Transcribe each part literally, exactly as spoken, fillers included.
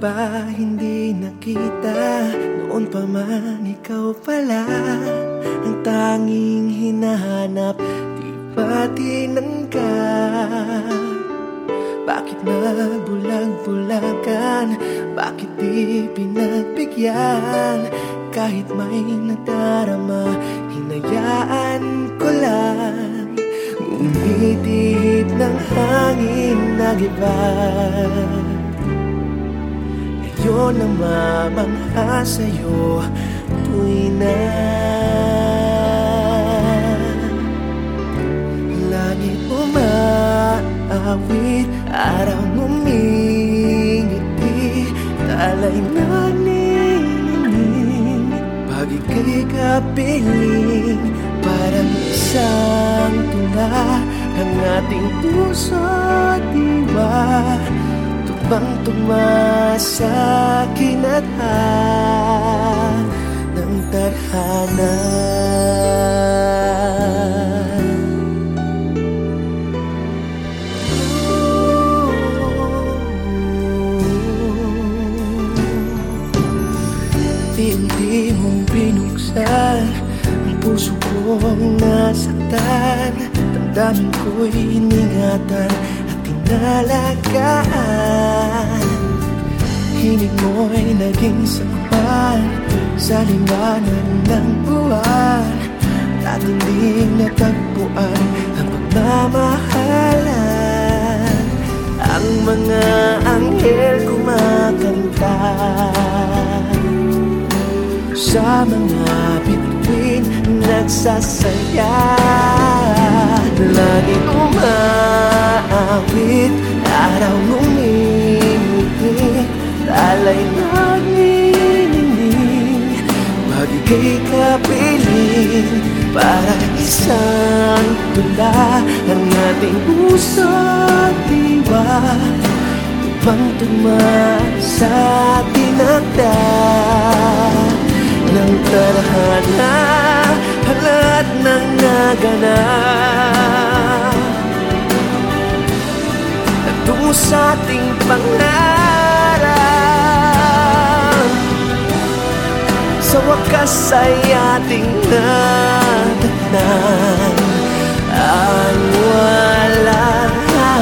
ba hindi nakita? Noon pa man ikaw pala ang tanging hinahanap, di ba tinangka? Bakit nagbulag-bulagan? Bakit di pinagbigyan? Kahit may nadarama, hinayaan ko lang. Umitihip ng hangin nag-iba, ngayon ang mamangha sa'yo tuwi na. Langit umaawit, araw ngumingiti, talay naniningning, pag ika'y kapiling, parang isang tula ang ating puso't diwa, tugmang-tugma sa kinatha ng tadhana. Unti-unti mong binuksan ang puso kong nasaktan, damdamin ko'y iningatan at tinalagaan. Hinig mo'y naging sakpan sa liwanag ng buwan, ating di natagpuan ang pagmamahalan. Ang mga anghel kumakanta sa mga bituin, nagsasaya. Langit umaawit, araw ngumingiti, talay naniningning, pag ika'y kapiling, para isang tula ang ating puso't diwa, tugmang-tugma sa tinakda ng tadhana. Lahat ng naganap tungo sa ating pangarap, sa wakas ay ating natatnan ang walang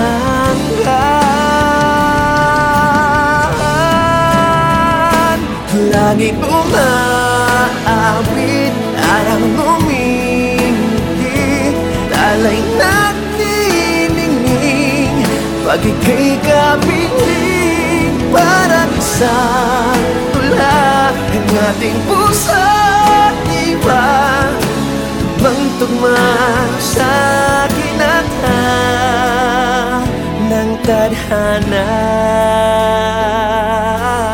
hanggan. Langit umaawit, araw ngumingiti, talay naniningning, pag ika'y kapiling, parang isang tula ang ating puso't diwa, tugmang-tugma sa kinatha ng tadhana.